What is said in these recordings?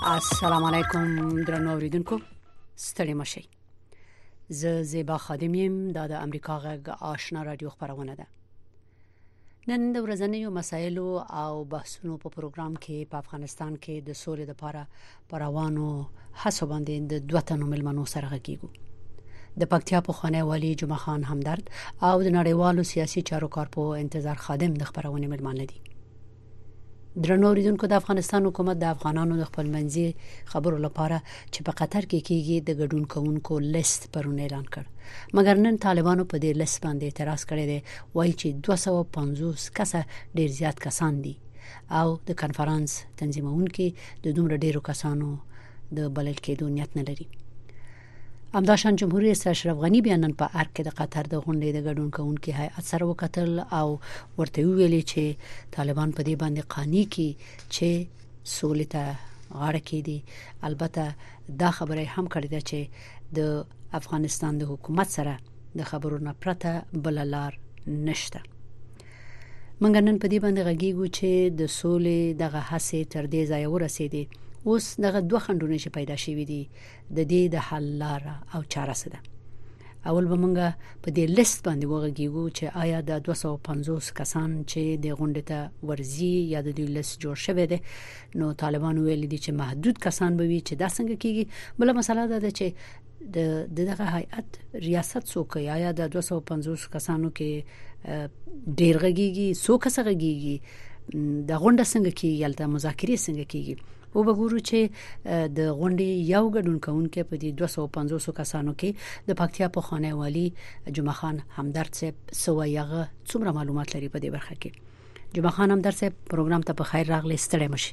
السلام علیکم درنو اوریدونکو، ستړي مشئ. زه زیبا خادم یم. دا د امریکا غږ آشنا رادیو خبرونه ده. نن د ورځنیو مسایلو او بحثونو په پروګرام کې په افغانستان کې د سولې لپاره پروانو هڅو باندې د دوه تنو ملمنو سره غږیږو. د پکتیا پخوانی والی جمعه خان همدرد او د نړیوالو سیاسي چارو کارپو انتظار خادم د خبرونه ملمانه دي. درنو اوریدونکو، د افغانستان حکومت د افغانانو د خپلمنځي خبرو لپاره چې په قطر کې کیږي د ګډون کوونکو لیست پرون اعلان کړ، مګر نن طالبانو په دې لیست باندې اعتراض کړی دی. وایي چې 250 کسه ډیر زیات کسان دي او د کانفرنس تنظیمونکي د دومره ډیرو کسانو د بلل کېدو نیت نه لري. همداشان جمهوریت رئیس اشرف غنی بیا نن په ارګ کې د قطر د غونډې د ګډون کوونکي هیئت سره وکتل او ورته ویلي چې طالبان په دې باندې قانع کی چې سولې ته غاړه کېدي. البته دا خبره هم کړې ده چې د افغانستان د حکومت سره د خبرو نه پرته بل لار نشته. موږ نن په دې باندې غږیږو چې د سولې دغه هڅې تر دې ځای ورسېدي. اوس دغه دوه خنډونه چې پیدا شوي دي، د دې د حل لاره او چاره څه ده؟ اول به موږ په دې لیست باندې وغږیږو چې آیا د 250 کسان چې د غونډې ته ورزي یا د دې لیست جوړ شوی دی، نو طالبان ویل دي چې محدود کسان به وي، چې دا څنګه کیږي. بل مسله ده چې دغه هیئت ریاست څوک کوي؟ آیا د 250 کسانو کې ډیر غږیږي، څو کس غږیږي؟ د غونډه څنګه کیږي؟ البته مذاکرې څنګه کیږي؟ او وګورو چې د غونډې یو ګډون کوونکی په دې 250 کسانو کې د پکتیا پخوانی والی جمعه خان همدرد صاحب سویغه څومره معلومات لري په دې برخه کې. جمعه خان همدرد صاحب، پروګرام ته په خیر راغلی. ستړي مشئ.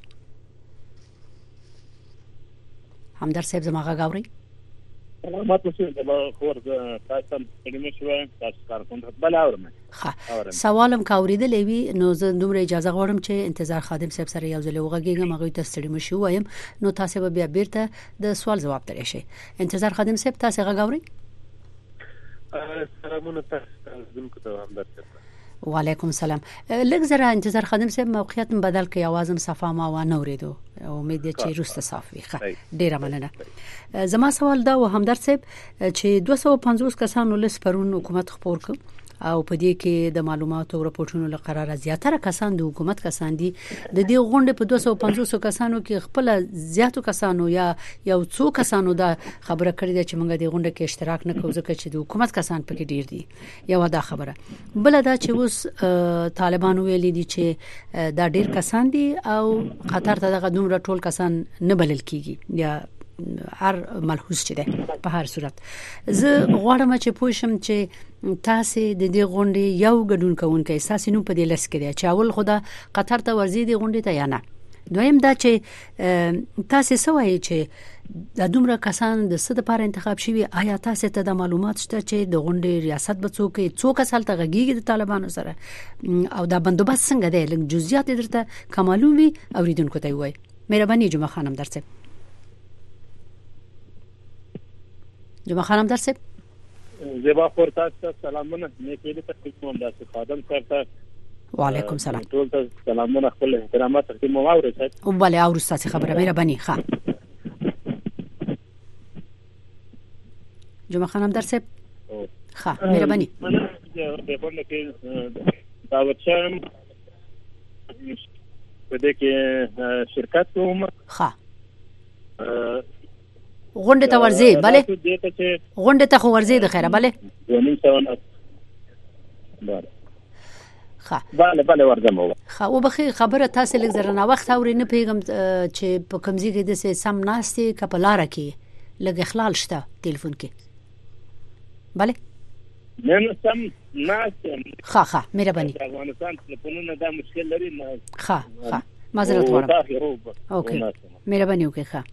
همدرد صاحب زما غږ اورئ؟ سلامات اوسئ. د خور تاسو ستړي مشئ. تاسو کار کوم بل اورم. سوالم کا اوریدلې وی، نو زه دومره اجازه غواړم چې انتظار خادم صاحب سره یو ځل وغږیږم، هغه ته ستړي مشئ وایم، نو تاسو به بیا بیرته د سوال جواب ترې شي. انتظار خادم صاحب، تاسو غږ اورئ؟ سلامونه تاسو ته همدرد. وعلیکم السلام. لږ زره انتظار خادم صاحب موقعیت بدل کړئ، اوازم صفه ما و نه اوریدو. امید دې چې روسته صاف وي. ډیره مننه. زما سوال دا و همدرد صاحب چې 250 کسانو لیست پرون حکومت خپور کړ او په دې کې د معلوماتو او راپورټونو لپاره زیاتره کسان د حکومت کسان دي. د دې غونډې په 250 کسانو کې خپل زیاتو کسانو یا یو څو کسانو دا خبره کړې ده چې موږ د غونډې کې اشتراک نه کوو ځکه چې د حکومت کسان پکې ډیر دي. یو دا خبره. بل دا چې اوس طالبان ویلي دي چې دا ډیر کسان دي او قطر ته دغه دومره ټول کسان نه بلل کیږي یا هر ملحوظ چي ده. په هر صورت زه غواړم چې پوښم چې تاسو د دې غونډې یو ګډون کوونکی اساسي نوم په دې لیست کې دی چې اول خدا قطر ته ورزي دی غونډې ته یا نه؟ دویم دا چې تاسو سوای چې د دومره کسان د څه لپاره انتخاب شوي؟ آیا تاسو ته د معلومات شته چې د غونډې ریاست به څوک اصل ته غږیږي د طالبانو سره او دا بندوبست څنګه دی؟ لږ جزئیات درته معلوم وي اوریدونکو ته وای. مهرباني جمعه خانم درڅ. جمعه خانم درڅ. زیبا خور تاسو سلامونه. مې کېده تقدیم داسې خادم سره. وعلیکم السلام. ټول تاسو سلامونه، خپل احترامات تقدیم واورئ. وبله او تاسو خبره مهرباني. ښه جمعه خانم درڅ. ښه مهرباني. د غونډې کې دعوت شم په دې کې شرکت کوم. ښه غونډه ته ورځي؟ bale غونډه ته خو ورځي د خیره. bale bale ورځم. ښه او بخي خبره تاسو لږ زره نه وخت اوري نه پیغام چې په کمزې کې د سم ناستي کپلاره کې لږ اخلال شته ټلیفون کې. bale نن سم ناستم. ښه مهرباني. افغانستان ټلیفونونه دا مشکل لري. ښه معذرت غواړم. اوکې مهرباني وکړئ. ښه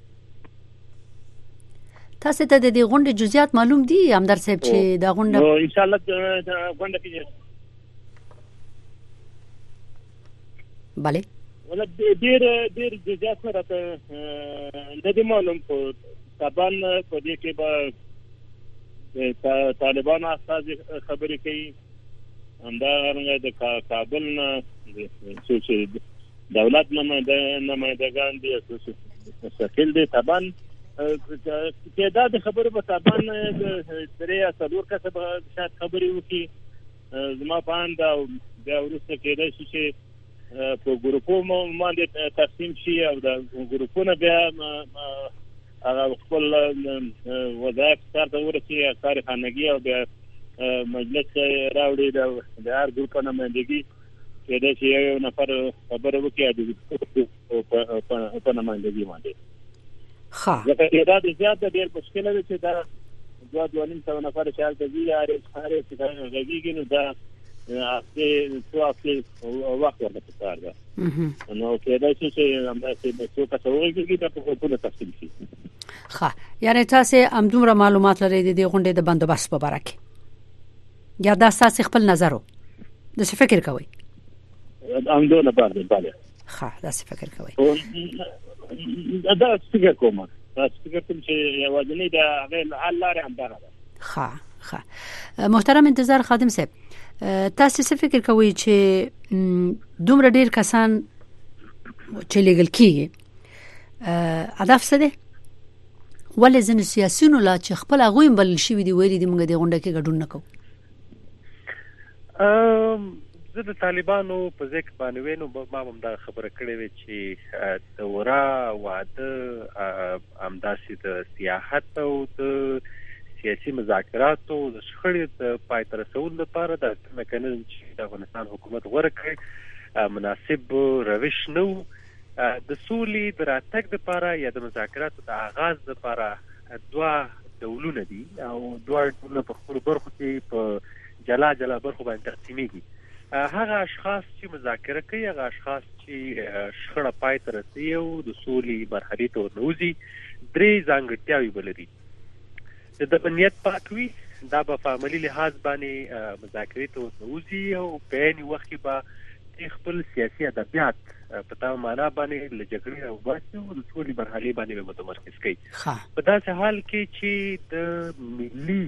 تاسو ته د دې غونډې جزئیات معلوم دي همدرد صاحب چې دا غونډه ان شاء الله غونډه کې bale ولا ډیر جزئیات سره نه دي معلوم. په طبعا په دې کې به طالبان اساس خبرې کوي، همدا رنګه د کابل نه دولت نمائندگان دي، مستقل دی. طبعا تعداد خبرو په طبعا درې یا څلور کسه به شاید خبرې وکړي. زما په اند بیا وروسته کېدای شي چې په ګروپونو باندې تقسیم شي او د ګروپونو بیا هغه خپل وظایف سره ورسي کارخانګي او بیا مجلس راوړي د هر ګروپ نمائندګي کېدای شي یو نفر خبره وکړي په نمائندګي باندې. ښه دا زیات ډېر مشکل دی چې دا 2.5 نفر چې حالت دی یا هر څه راغلي نو دا وقت ورته پکار ده. نو کېدای شي چې همداسې څو کسه وګوري دا په ټول تفصیل شي. ښه یعنی تاسو همدومره معلومات لرئ د دې غونډې د بندوبست په اړه کې یا دا تاسو خپل نظر وو د څه فکر کوئ؟ همدونه باندې bale. ښه دا څه فکر کوئ؟ دا څنګه کومه تاسو فکر کوم چې یوازینی دا غیر حل لاره هم ده. ښه محترم انتظار خادم صاحب تاسو څه فکر کوئ چې دومره ډیر کسان چې لګل کیږي هدف څه دی؟ ولې ځینې سیاسيونو لا چې خپل هغوی بل شي وي دی ویلي د موږ د غونډه کې ګډون نکوو؟ زه د طالبانو په ځکه باندې وینم ما هم دا خبره کړې وي چې دورا واده همداسې د سیاحت او د سیاسي مذاکراتو د شخړې د پای ته رسولو لپاره د میکانیزم چې د افغانستان حکومت غوره کړی مناسب روش نه و. د سولې د راتګ لپاره یا د مذاکراتو د آغاز لپاره دوه ډولونه دي او دوه ډولونه په خپلو برخو کې په جلا برخو باندې تقسیمیږي. هغه اشخاص چې مذاکره کوي هغه اشخاص چې شخړه پای ته رسوي او د سولې مرحلې ته ورنوځي درې ځانګړتیاوې به لري. د نیت پاک وي، دا به په عملي لحاظ باندې مذاکرې ته ورنوځي او په عین وخت کې به خپل سیاسي ادبیات په تا معنا باندې له جګړې او باسي او د سولې مرحلې باندې به متمرکز کوي. په داسې حال کې چې د ملي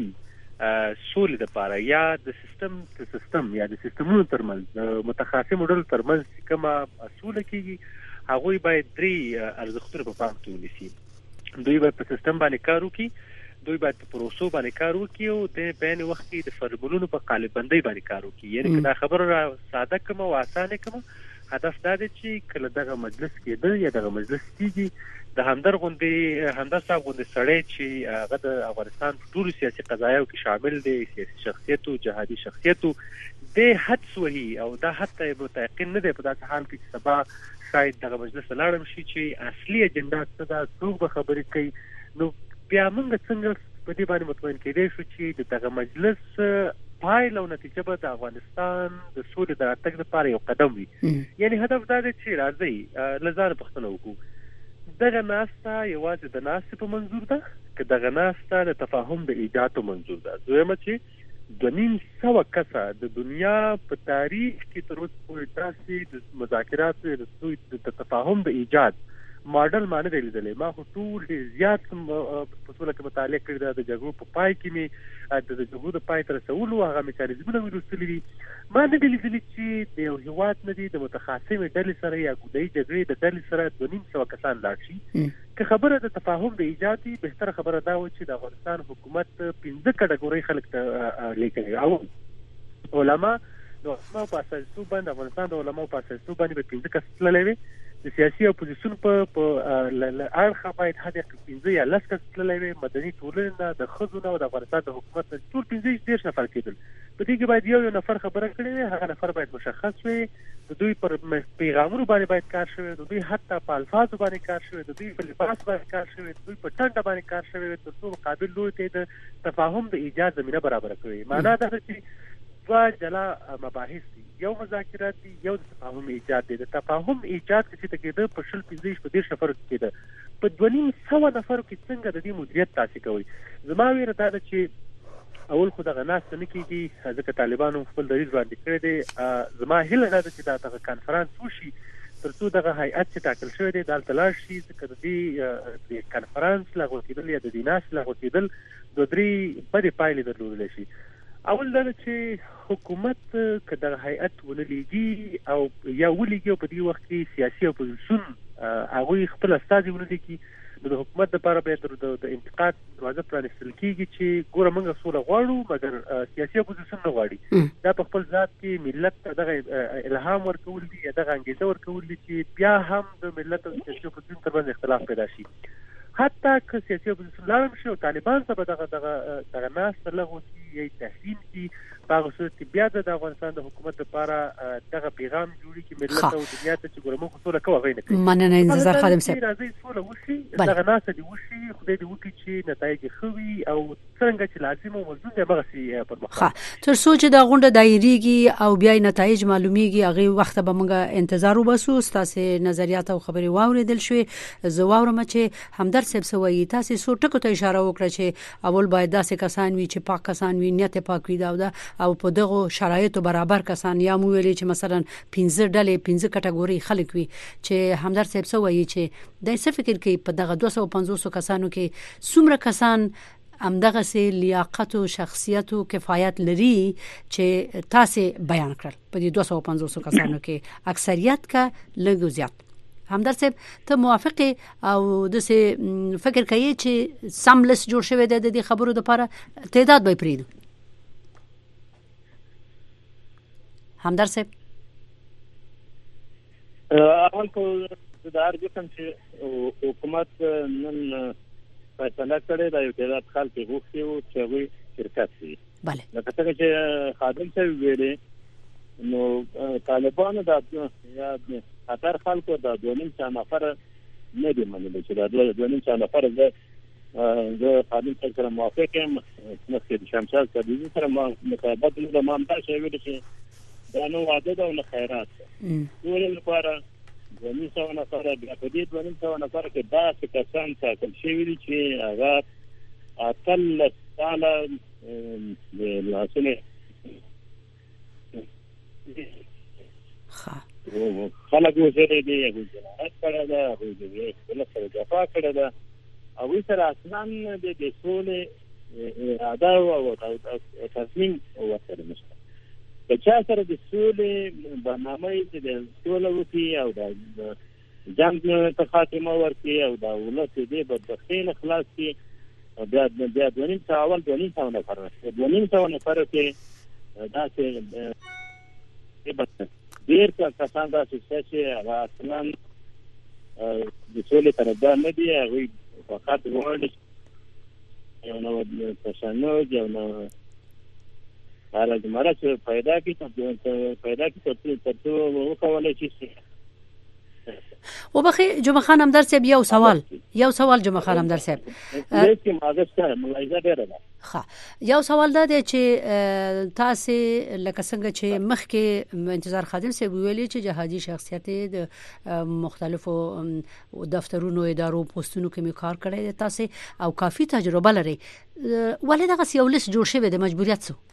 سولې لپاره یا د سیستم یا د سیستمونو ترمنځ د متخاصمو ډلو ترمنځ کومه سوله کیږي هغوی باید درې ارزښتونه په پام کې ونیسي. دوی باید په سیستم باندې کار وکړي، دوی باید په پروسو باندې کار وکړي او د بین وخت کې د فرمولونو په قالب بندۍ باندې کار وکړي. یعنی که دا خبره ساده کومه او اسانه کومه هدف دا دی چې کله دغه مجلس کېده یا دغه مجلس کېږي د همدر صاحب غوندې سړی چې هغه د افغانستان په ټولو سیاسي قضایاو کې شامل دی، سیاسي شخصیت او جهادي شخصیت د حدس وهي او دا حتی متيقن نه دی په داسې حال کې چې سبا شاید دغه مجلس لاړم شي چې اصلي اجنډا څه ده، څوک به خبرې کوي. نو بیا موږ څنګه په دې باندې مطمئن کېدای شو چې دغه مجلس پایله او نتیجه به د افغانستان د سولې د راتګ لپاره یو قدم وي. یعنی هدف دا دی چې راځئ له ځانه پوښتنه وکړو دغه ناسته یوازې د ناستې په منظور ده که دغه ناسته د تفاهم د ایجاد په منظور ده؟ دویمه چې 2,500 کسه د دنیا په تاریخ کې تر اوسه پورې داسې د مذاکراتو د تفاهم د ایجاد ماډل ما نه دی لیدلی. ما خو ټول زیات په سوله کې مطالعه کړې ده. د جګړو په پای کې مې د جګړو د پای ته رسولو هغه میکانیزمونه مې لوستلي دي. ما نه دی لیدلي چې د یو هېواد نه دي د متخاصمې ډلې سره یا ګودایي جګړې د ډلې سره 2,500 کسان لاړ شي. که خبره د تفاهم د ایجاد وي بهتره خبره دا و چې د افغانستان حکومت 5 کټګورۍ خلک ته لیکلي او علما د علماو په اساسیتوب باندې افغانستان د علماو په اساسیتوب باندې به 5 کس تللی وي. د سیاسي اپوزیسیون په اړخ باید حد 15 یا 10 کس تللی وي. مدني ټولنې نه د ښځو نه او د افغانستان د حکومت نه ټول 15 نفر کېدل. په دې کې باید یو نفر خبره کړې وي، هغه نفر باید مشخص وي. د دوی پر پیغامونو باندې باید کار شوی، د دوی حتی په الفاظو باندې کار شوی، د دوی په لباس باندې کار شوی، د دوی په ټنډه باندې کار شوی تر څو مقابل لوري ته د تفاهم د ایجاد زمینه برابر کړي. معنا دا ده چې دوه جلا مباحث دي، یو مذاکرات دي، یو د تفاهم ایجاد دی. د تفاهم ایجاد چې ته کېده په 15 نفرو کې کېده، په 2,500 نفرو کې څنګه د دې مدیریت تاسې کوئ؟ زما ویره دا ده چې اول خو دغه ناسته نه کېږي ځکه طالبانو خپل دریځ وړاندې کړی دی. زما هیله دا ده چې دغه کنفرانس وشي تر څو دغه هیئت چې ټاکل شوی دی دلته لاړ شي، ځکه د دې کنفرانس لغوه کېدل یا د دې ناستې لغوه کېدل 2-3 بدې پایلې درلودلی شي. اول دا چې حکومت که دغه هیئت ونه لیږي او یا ولیږي او په دې وخت کې سیاسي اپوزیسیون هغه خپل استازي ولدي کی د حکومت لپاره به د انتقاد دروازه پرانستل کیږي چې ګوره موږ سوله غواړو مګر سیاسي اپوزیشن نه غواړي دا په خپل ذات کې ملت دغه الهام ورکول دي دغه انګیزه ورکول دي چې بیا هم د ملت او سیاسي اپوزیشن ترمنځ اختلاف پیدا شي حتی که سیاسي اپوزیشن لاړ شي او طالبان ته به دغه ناس لغوه کی یا تحریم کی په صورت کې بیا د افغانستان د حکومت لپاره دغه پیغام جوړي چې ملت او دنیا ته چې ګورم خو سوله کوي نه کوي مننه انتظار خادم صاحب راځي سوله وشي دغه ناس دي وشي خدای دې وکړي چې نتایج خوي او څنګه چې لازم او ملزوم دی هغه سي پر مخ تر سوچ د غونډه دایریږي او بیا نتایج معلومیږي هغه وخت به موږ انتظار وباسو تاسو نظریات او خبري واوریدل شوي زواورم چې همدرد صاحب سوي تاسو سو ټکو ته اشاره وکړه چې اول باید داسې کسان وي چې پاک کسان وي نیت پاک وي دا او په دغه شرایطو برابر کسان یا مو ویلي چې مثلا 15 ډلې 15 کټګوري خلک وي چې همدرد صاحب سوي چې د څه فکر کوي په دغه 250 کسانو کې څومره کسان همدغه سي لیاقت او شخصیت او کفایت لري چې تاسو بیان کړل په دې 250 کسانو کې اکثریت کا لږ زیات همدرد صاحب ته موافق او د څه فکر کوي چې سملس جوړ شوی د دې خبرو لپاره تعداد به پریدو همدرد صاحب اول کو د ارګ کوم چې حکومت نن فیصله کړې دا یو تعداد خلک غوښتي او چې وي شرکت وي bale لکه څنګه چې خادم صاحب ویلي نو طالبانو د یا خطر خلکو د 2.5 نفر نه دي منلي چې د 2.5 نفر زه خادم صاحب سره موافق یم نو د شمشاد صاحب سره مطابقت د مامدار شوی چې دا نو واده ده او نه خیرات ټول لپاره 2.5 نفر بیا په دې 2.5 نفر کې دا څه کسان ټاکل شوي دي چې هغه اتل ساله د لاسونه خلک وزره دي هغه جنایت کړی ده هغه د خپل دفاع کړی ده او سره اصلا د سولې اراده او تصمیم ورسره نشته که چا سره د سولې برنامه چې د سولې وکړي او د جنګ ته خاتمه ورکړي او د ولس دې بدبختۍ نه خلاص کړي بیا 2.5 اول 2.5 نفر 2.5 نفر کې دا چې ډېر کسان دا چې هغه اصلا د سولې طرفدار نه دي هغوی فقط غواړي یو نو تشنج یو نو حالا جمعه چې پیدا کی ترڅو وکولای شي وبخي جمعه خان همدرد صاحب یو سوال جمعه خان همدرد صاحب لیکن ماده سره ملاحظه ډیره ده ها یو سوال دا دی چې تاسو لکه څنګه چې مخکې انتظار خادم صاحب ویلي چې جهادي شخصیت د مختلفو دفترونو ادارو پوسټونو کې کار کړی تاسو او کافي تجربه لري ولې دغه سیولس جوړ شوی د مجبوریت سو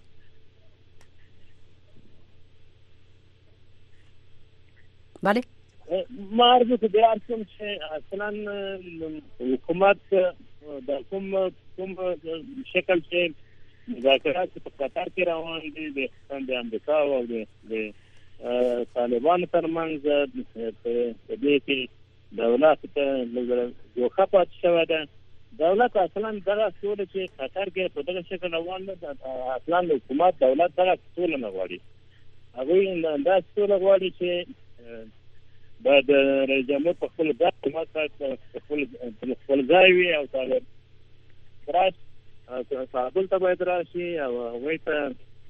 bale مارزو ته بیان کوم چې اصلا حکومت د کوم شکل چې مذاکرات په قطر کې روان دي د امریکا او د طالبانو ترمنځ په دې کې دولت ته یو خپات شوی ده دولت اصلا دغه ټول چې قطر کې په دغه شکل روان ده اصلا حکومت دولت دغه ټول نه غواړي هغه دا ټول غواړي چې بعد رئیس جمهور په خپل ځای حکومت خپل ځای وي او راځي کابل ته باید راشي او هغوی ته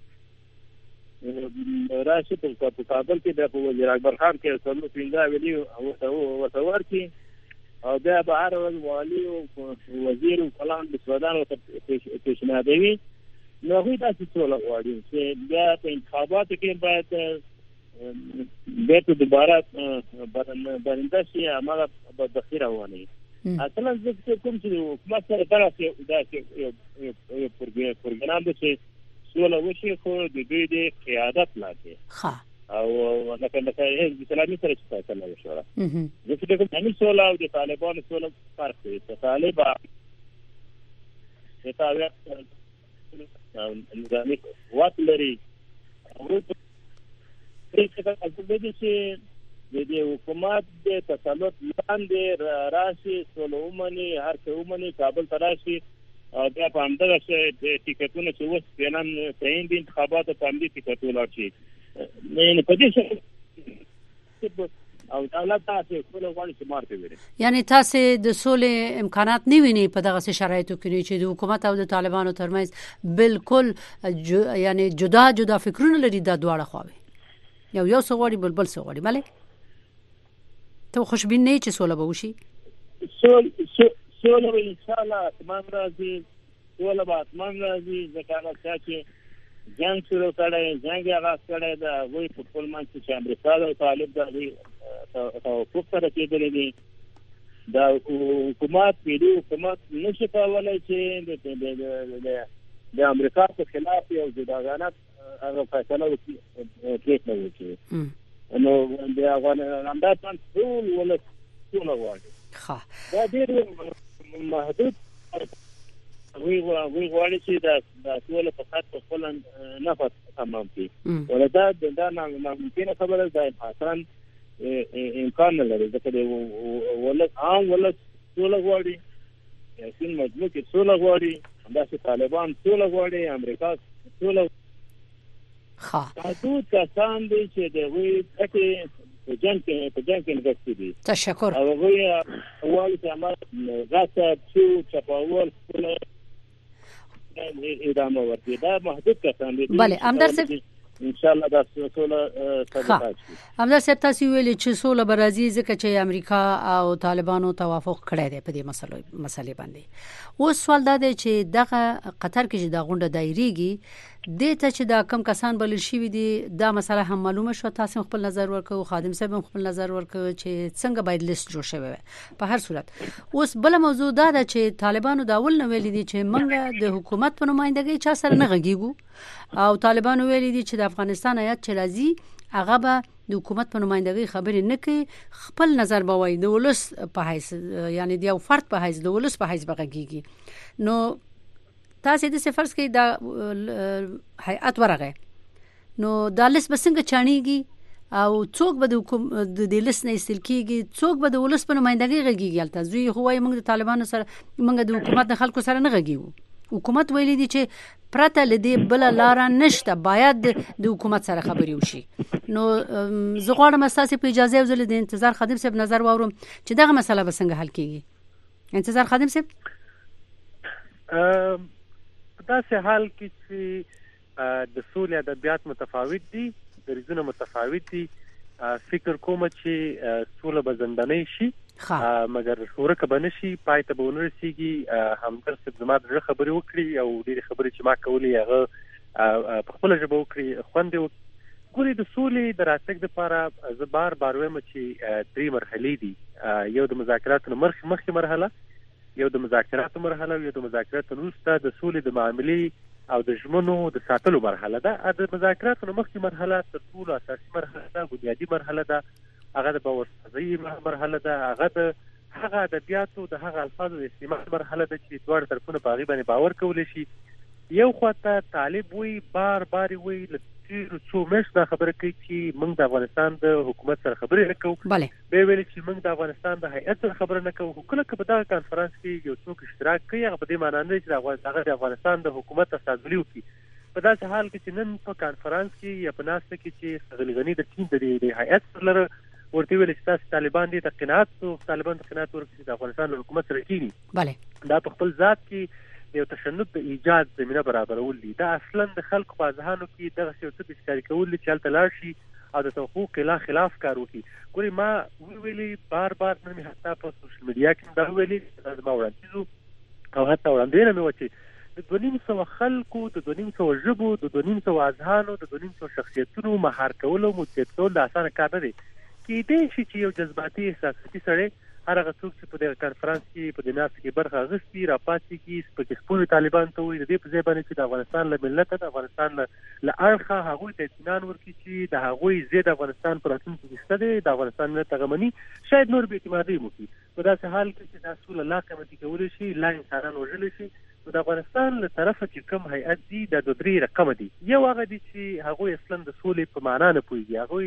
راشي په کابل کې د وزیر اکبر خان کې څلور پنځه ویلي ورته ورکړي او بیا به هر والي او وزیر او فلان د سودان پیشنهادوي نو هغوی داسې ټول غواړي چې بیا په انتخاباتو کې باید بیرته دوباره برنده شي هغه بدبختي روانه اصلا زه کوم چې حکومت سره دغه یو پروګرام دی چې سوله وشي خو د دوی د قیادت لاندې او لکه حزب اسلامي سره چې فیصله وشوه زه فکر کوم همین سوله او د طالبانو سوله فرق دی طالبان نظامي قوت لري چې د حکومت د تسلط لاندې راشي سوله ومني هر څه ومني کابل ته راشي او بیا په همدغه ټیکټونه چې اوس فعلا تعین دي انتخاباتو په همدې ټیکټ ولاړ شي نه په دې او دولت تاسو سوله غواړي چې مارته وي یعنی تاسو د سولې امکانات نه ویني په دغه شرایطو کې چې د حکومت او د طالبانو ترمنځ بالکل یعنی جدا فکرونه لري د دواړه خواوې یو څه غواړي بلبل څه غواړي بله ته خوشبین نه چې سوله به وشي سوله ان شاء الله اتمام راځي سوله به اتمام راځي ځکه چې جنگ شروع کړي جنگ آغاز کړي دا وایي په خپل منځ کې امریکا او طالب دا توافق سره کېدلې دي دا حکومت پیډو حکومت نشي کولای چې د امریکا په خلاف یو جداګانه هغه فیصله وکړي نو د افغانستان د ټول ولس ټول غواړي دا ډېر محدود وی غواړي چې دا ټول په خاطر خپل نفس تمام کړي ولدا دا ناممکنه خبره ده آسان امکان نه لري ځکه د ولس عام ولس ټول غواړي یاسین مجموع کې ټول غواړي همداسې طالبان ټول غواړي امریکا ټول حدود کسان دي چې د وی ټکي په جنګ کې انګستې دي تشکر او وی اول چې ما غاصب شو چپاول ادامه ورکړي دا محدود کسان دي بله امدار صاحب ان شاء الله دا سوله ثبات شي امدار صاحب تاسو ویلي چې سوله برازي ځکه چې امریکا او طالبانو توافق کړی دی په دې مسلې باندې اوس سوال دا دی چې دغه قطر کې چې دا غونډه دایریږي دته چې دا کم کسان بلل شي دي دا مسله هم معلومه شو تاسو خپل نظر ورکو خادم صاحب خپل نظر ورکو چې څنګه باید لیست جوړ شي په هر صورت اوس بل موضوع دا ده چې طالبانو دا ول نه ویل دي چې منګه د حکومت په نمائندګۍ چا سره نه غږیږو او طالبانو ویل دي چې د افغانستان آیات چې راځي هغه به د حکومت په نمائندګۍ خبرې نه کوي خپل نظر به وایي د ولس په حیث یعنی د یو فرد په حیث د ولس په حیث بغږیږي نو تاسو د فرض کې دا هیئت ورغه نو د لیست بسنګ چانيږي او څوک به د لیست نه استل کیږي څوک به د ولس په نمائندګۍ غږیږي البته زوی خو وايي موږ د طالبانو سره موږ د حکومت د خلکو سره نه غږیږو حکومت ویلي دي چې پرته لدی بل لار نشته باید د حکومت سره خبري وشي نو زه غواړم تاسو په اجازه وزل د انتظار خادم صاحب نظر واورم چې دغه مسله به څنګه حل کیږي انتظار خادم صاحب داسې حال کې چې د سولې ادبیات متفاوت دي دریځونه متفاوت دي فکر کوم چې سوله به زنداني شي مګر ورکه بنشي پای ته به ونرسيږي همدر صاحب زما د خبرې وکړي او ډېر خبرې چې ما کولې هغه په خپل ژبه وکړي خوند ګوري د سولې د راتګ لپاره زه بار وایم چې درې مرحلې دي یو د مذاکراتو مخکې مرحله یو د مذاکراتو مرحله یو د مذاکراتو وروسته د سولې د معاملې او د ژمنو د ساتلو مرحله ده د مذاکراتو مخکې مرحله تر ټولو اساسي مرحله ده بنیادی مرحله ده هغه د باورسازي مرحله ده هغه د هغه ادبیاتو د هغه الفاظو د استعمال مرحله ده چې دوه طرفونه په هغه باندې باور کولی شي یو خواته طالب وی بار وی څو مېش دا خبره کوي چې موږ د افغانستان د حکومت سره خبرې نه کوو به ویل چې موږ د افغانستان د هیئت سره خبرې نه کوو کله چې په دغه کانفرنس کې یو څوک اشتراک کوي هغه په دې معنی نه چې د افغانستان د حکومت استازولي وکړي په داسې حال کې چې نن په کانفرنس کې یا په ناسته کې چې غلغني د ټیم د هیئت سره ورته ویل چې تاسو طالبان دي ته قناعت ورکړي د افغانستان د حکومت سره کېږي دا په خپل ذات کې یو تشنج د ایجاد زمينه برابرول دي دا اصلا د خلکو په ځهانو کې دغه څه څه بشکاري کول چې حالت لار شي او د حقوق لا خلاف کار وکړي ګوري ما ویلي بار نن حتی په سوشل میډیا کې دا ویلي د ما وړاندیز او حتی وړاندې نه وچی د 200 خلکو د 200 ژبو د 200 اذهانو د 200 شخصیتونو مهار کول او مدیریت کول د اسانه کار نه دی کې دې شي چې یو جذباتي احساساتي سره هرغه څوک چې په دې کانفرنس کې په دې ناس کې برخه غوښتي راپاتې کې سپکې خپل طالبان ته وي د دې په ځای باندې چې د افغانستان له ملت د افغانستان له اړخه هغه ته اطمینان ورکړي چې د هغه زیات افغانستان پر راتلونکي کې ستده د افغانستان نه تغمنی شاید نور به اعتمادي وکړي په داسې حال کې چې د اصول لا قیمتي کول شي لا انسانان وژل شي د افغانستان له طرفه چې کوم هیئت دي د 2 رقم دي یو هغه دي چې هغه اصلا د سولې په معنا نه پوهیږي هغه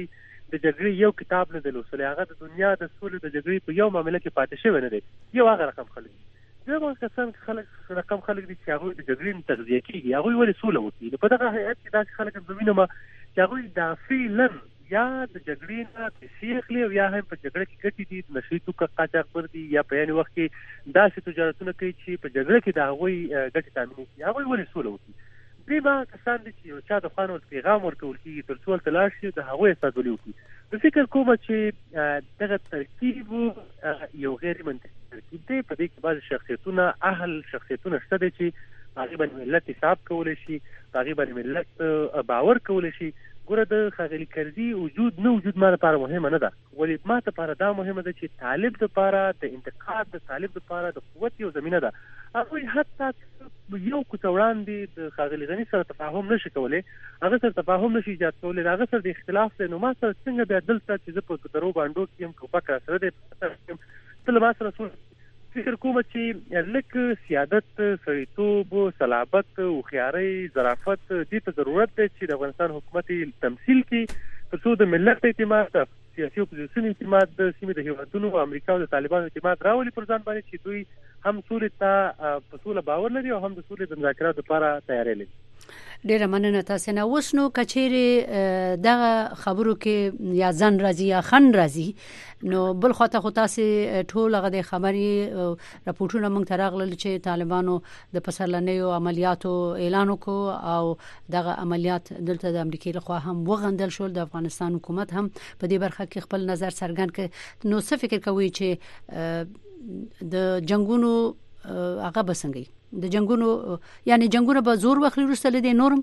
د جګړې یو کتاب نه دی لوستلی، هغه د دنیا د سولې د جګړې په یو معامله کې پاتې شوی نه دی. یو هغه رقم خلک دي. دویم کسان رقم خلک دي چې هغوی د جګړې نه تغذیه کېږي، هغوی ولې سوله وکړي. نو په دغه هیئت کې داسې خلک هم زه وینم چې هغوی دا فعلا یا د جګړې نه پیسې اخلي او یا هم په جګړه کې ګټې دي، د نشهیي توکو قاچاقبر دي، یا په یعنې وخت کې داسې تجارتونه کوي چې په جګړه کې د هغوی ګټې تامین کړي. هغوی ولې سوله وکړي؟ دوی هغه کسان دي چې یو چا د خوا نه ورته پیغام ورکول کېږي تر څو هلته لاړ شي، د هغوی استازولي وکړي. زه فکر کوم چې دغه ترکیب یو غیر منطقي ترکیب دی. په دې کې بعضې شخصیتونه شخصیتونه شته دی چې په هغې باندې ملت حساب کولی شي، په هغې باندې ملت باور کولی شي. ګوره د ښاغلي کرزي وجود نه وجود ما لپاره مهمه نه ده، ولې ما لپاره دا مهمه ده چې طالب لپاره د انتقاد د طالب لپاره د قوت یو زمینه ده. هغوی حتی یو کوڅه وړاندې د ښاغلي غني سره تفاهم نشي کولی، هغه سره تفاهم نشي ایجاد کولی، هغه سره د اختلاف دی. نو ما سره څنګه بیا دلته چې زه په درو بانډو کې یم، ټوپک را سره دی، ته له ما سره فکر کوم چې لکه سیادت، سړیتوب، صلابت، هوښیارۍ، ظرافت دې ته ضرورت دی چې د افغانستان حکومت تمثیل کړي تر څو د ملت اعتماد، د سیاسي اپوزیسیون اعتماد، د سیمې د هیوادونو او امریکا او د طالبانو اعتماد راولي پر ځان باندې چې دوی هم سولې ته په سوله باور لري او هم د سولې د مذاکراتو لپاره تیاری لري. ډیره مننه تاسو نه. اوس نو کچېره دغه خبرو کې یا ځن راځي یا خن راځي، نو بل خواته خو تاسو ټول هغه د خبري راپورټونه موږ ته راغلل چې طالبانو د پسرلنیو عملیاتو اعلان وکړ او دغه عملیات دلته د امریکای له خوا هم وغندل شول. د افغانستان حکومت هم په دې برخه کې خپل نظر څرګند کړ. نو څه فکر کوي چې د جنگونو هغه بسنګي د جنگونو یعنی جنگونه به زور واخلي وروسته لدې نورم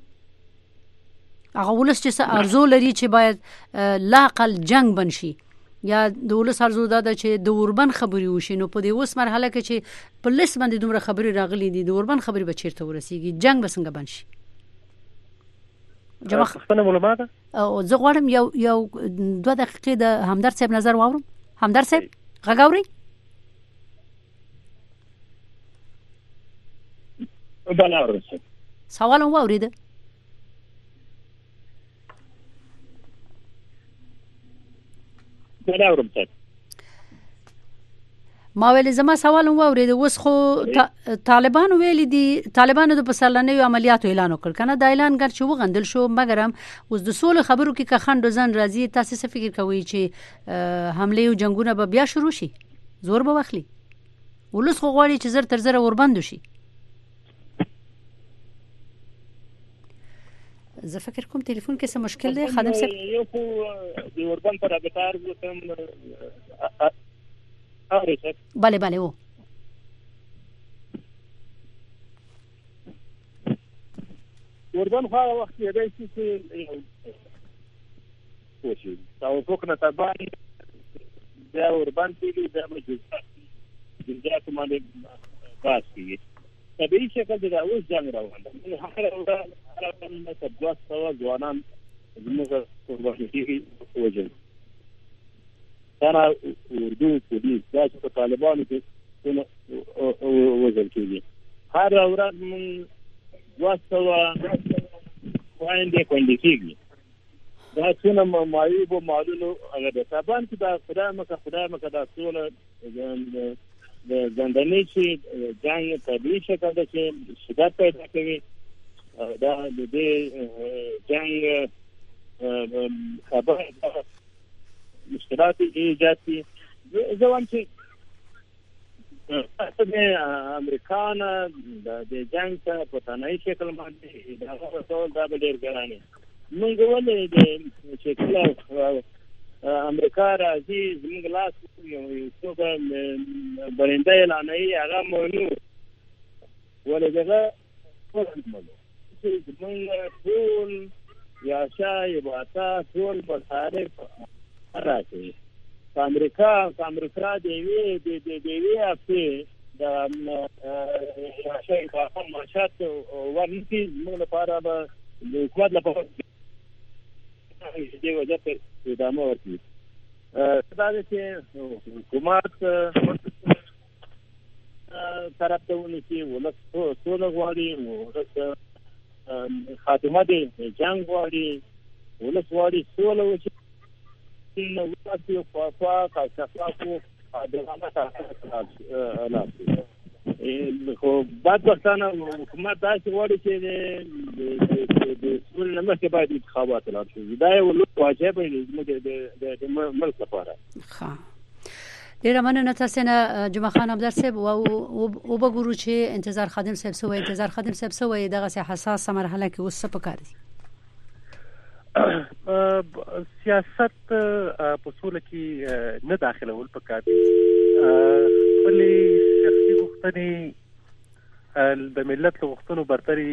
هغه ولس چې ارزو لري چې باید لاقل جنگ بنشي، یا د ولس ارزو دا چې د اوربن خبري وشي. نو په دې اوس مرحله کې چې په لیست باندې دومره خبري راغلي دي، د اوربن خبري به چیرته ورسیږي، جنگ به څنګه بنشي؟ جماعت خپل معلومات او زه غواړم یو 2 دقیقې د همدرد صاحب نظر واورم. همدرد صاحب غاګوري بله ورسه سوال هم واورید. بله ورسه ما ویل زما سوال هم واورید. اوس خو طالبان ویل دي طالبانو د پسرلنیو عملیاتو اعلان وکړ کنه، دا اعلان ګر چې وغندل شو، مګر هم اوس د سولې خبرو کې که خند ځن راځي. تاسو څه فکر کوئ چې حمله او جنگونه به بیا شروع شي، زور به واخلي؟ ولس خو غواړي چې زر تر زر وربند شي. زه فکر کوم ټلیفون کې څه مشکل دی خادم صاحب. یو خو د اوربن پر ابتار وتم اوریته بله بله و اوربن خو وخت یې دی چې کوشي تاسو کو نه تبان دا اوربن دی د جزات باندې خاصي طبيعي شکل د اوس جنگ روان دی. هغه راوړل چې 200 ځوانان زموږ قرباني وجل انا اردو پولیس دا چې طالبانو کې وجل کېږي. هر ورځ من 200 وایندې کوندې کېږي. دا څونه معیوب او معلولو هغه د طالبان کې دا خدای مکه دا ټول د زنداني چې جنگ طبيعي شکل د چې شدت پیدا کوي. دا د دې جنگ خبره مشکلات ایجاد کی. ځوان چې د امریکان د جنگ ته په تنهایی شکل باندې دا ټول دا ډېر ګرانه موږ ولې د شکل امریکا راځي زموږ لاس یو څه برنده اعلانوي هغه مونږ ولې دغه زموږ ټول یا شای باتا ټول مصارف راځي. امریکا د وی افته د شای باتا معاشات ورنکي موږ لپاره د حکومت لپاره دې وجه ته ادامه ورکړي. دا چې حکومت طرف ته ونیسي، ولس سوله غواړي، ولس خاتمه د جنګ غواړي، ولس غواړي سوله وشي. الیکشن واسي او شفاف او عادلانه تاسیس خو بعد وختانه حکومت داسې غواړي چې د سولې نه مخکې باید انتخابات ولاړ شي. دا یو لوی واجب دی د ملک لپاره. ډیره مننه تاسو نه جمعه خان ابدار صاحب او وګورو چې انتظار خادم صاحب سوې انتظار خادم صاحب سوې دغه حساسه مرحله کې اوس څه پکار دي؟ سیاست په سوله کې نه داخله ول پکار دي. بلې شخصي غوښتنې د ملت غوښتنو برتري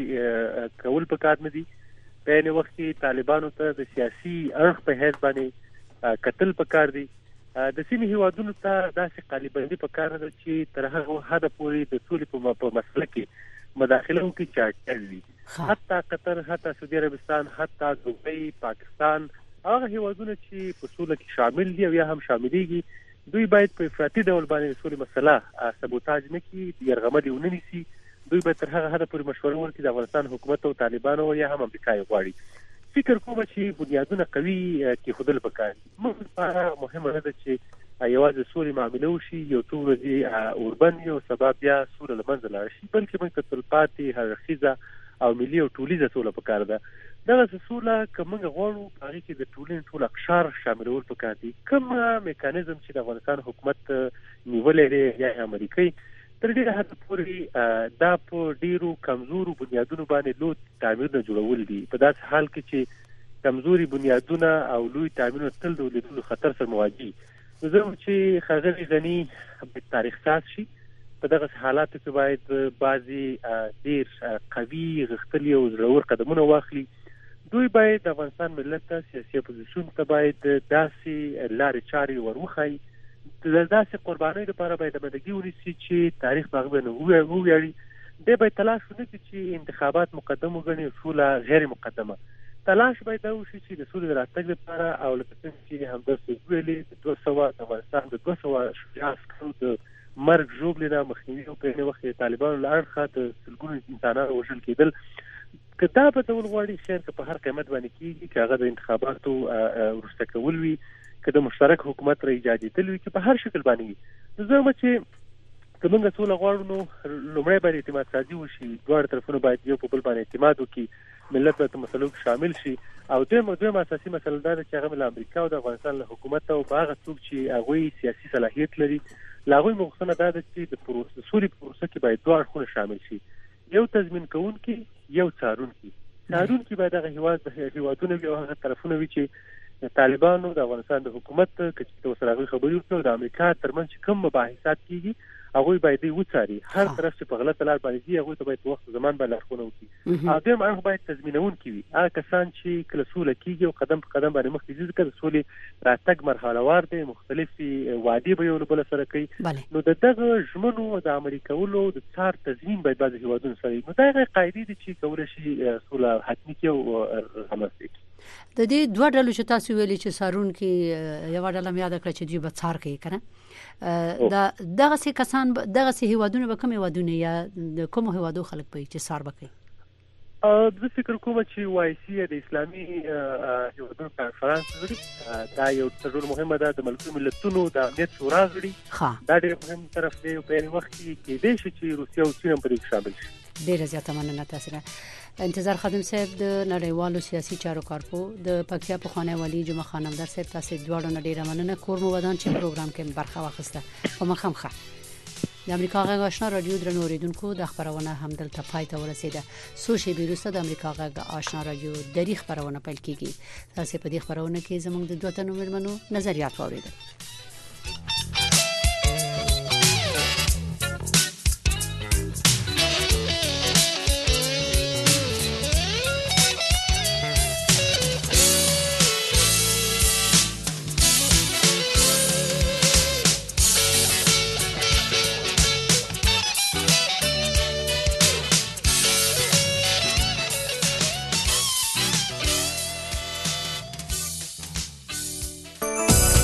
کول پکار نه دي. په یوه وخت کې طالبانو ته د سیاسي اړخ په حیث باندې قتل پکار دي. د سیمې هیوادونو ته داسې قالبندي پکار ده چې تر هغه حد پورې د سولې په مسله کې مداخله وکړي چې اړتیا وي. حتی قطر، حتی سعودي عربستان، حتی دوبۍ، پاکستان، هغه هیوادونه چې په سوله کې شامل دي او یا هم شاملېږي، دوی باید په افراطي ډول باندې د سولې مسله سبوتاج نه کړي، یرغمل ونه نیسي. دوی باید تر هغه حد پورې مشوره ورکړي د افغانستان حکومت او طالبانو یا هم امریکا یې غواړي. فکر کوم چې بنیادونه قوي کېښودل پکار دي. موږ لپاره مهمه نه ده چې یوازې سولې معامله وشي، یو څو ورځې اوربند وي او سبا بیا سوله له منځه لاړه شي، بلکې موږ ته تلپاتې هررخیزه او ملي او ټولیزه سوله پکار ده. دغه سوله که موږ غواړو په هغې کې د ټولنې ټول اقشار شاملول پکار دي. کوم میکانیزم چې د افغانستان حکومت نیولی دی یا امریکایي، تر ډېره حده پورې دا په ډېرو کمزورو بنیادونو باندې لوی تعمیرونه جوړول دي. په داسې حال کې چې کمزوري بنیادونه او لوی تعمیرونه تل د ولیدلو خطر سره مواجه. نو زه چې ښاغلي غني باید تاریخ ساز شي. په دغه حالاتو کې باید بعضې ډېر قوي غښتلي او زړور قدمونه واخلي. دوی باید د افغانستان ملت ته، سیاسي اپوزیسیون ته باید داسې لارې چارې ور وښایي، د داسې قربانۍ لپاره باید امادګي ونیسي چې تاریخ په هغه باندې وویاړي. دی باید تلاش ونه کړي چې انتخابات مقدم وګڼي او سوله غیر مقدمه. تلاش باید دا وشي چې د سولې د راتګ لپاره او لکه څنګه چې همدرد صاحب ویلي د افغانستان د 200 شجاع عسکرو د مرګ ژوبلې نه مخنیوي او په یوه وخت کې طالبانو له اړخه د سلګونو انسانانو وژل کېدل. که دا بدلول غواړي، خیر که په هر قیمت باندې کېږي، که هغه د انتخاباتو وروسته کول وي، که د مشترک حکومت را ایجادېدل وي، که په هر شکل باندې وي. نو زه وایم چې که موږ سوله غواړو نو لومړی باید اعتماد سازي وشي. دواړه طرفونه باید یو په بل باندې اعتماد وکړي، ملت باید په مسلو کې شامل شي. او دویم اساسي مسله دا ده چې هغه له امریکا او د افغانستان له حکومت او په هغه څوک چې هغوی سیاسي صلاحیت لري، له هغوی غوښتنه دا ده چې د سولې په پروسه کې باید دوه اړخونه شامل شي. یو تضمین کوونکی، یو څارونکی. څارونکی باید هغه هیوادونه وي او هغه طرفونه وي چې طالبانو د افغانستان د حکومت که ورسره هغوی خبرې وکړي او د امریکا ترمنځ چې کوم مباحثات کېږي هغوی باید دوی وڅاري. هر طرف چې په غلطه لار باندې ځي هغوی ته باید په وخت زمان باندې لارښوونه وکړي. او دویم اړخ باید تضمینونکي وي. هغه کسان چې کله سوله کېږي او قدم په قدم باندې مخکې ځي، ځکه د سولې راتګ مرحلهوار دی، مختلفې وعدې به یو له بله سره کوي. نو د دغه ژمنو د عملي کولو د څار تضمین باید بعضې هېوادونو سره وي. نو دا هغه قاعدې دي چې کولی شي سوله حتمي کړي او رامنځته کړي. د دې دوه ډلو چې تاسو ویلي چې څارونکي، یوه ډله مې یاده کړه چې دوی به څار کوي که نه، دغسې کسان دغسې هیوادونه به کوم هیوادونه یا د کومو هیوادو خلک به چې څار به کوي؟ زه فکر کوم چې وایسي د اسلامي هیوادونو کنفرانس غړي، دا یو تر ټولو مهمه ده. د ملګرو ملتونو د امنیت شورا غړي، دا ډېر مهم طرف دی. په یوه وخت کې کېدای شي چې روسیه او چین هم په دې کې شامل شي. ډېره زیاته مننه تاسو نه. انتظار خادم صاحب د نړیوالو سیاسي چارو کارپو د پکتیا پخوانی والی جمعه خان ابدار صاحب، تاسو دواړو نه ډېره مننه. کور مو ودان چې پروګرام کې برخه واخیسته. په مخم ښه. د امریکا غږ آشنا رادیو درنو اوریدونکو، د خبرونه هم دلته پای ته ورسیده. څو شېبې وروسته د امریکا غږ آشنا رادیو درې خبرونه پیل کیږي. تاسو په دې خبرونه کې زموږ د دوه تنو مېرمنو نظریات واوریدل.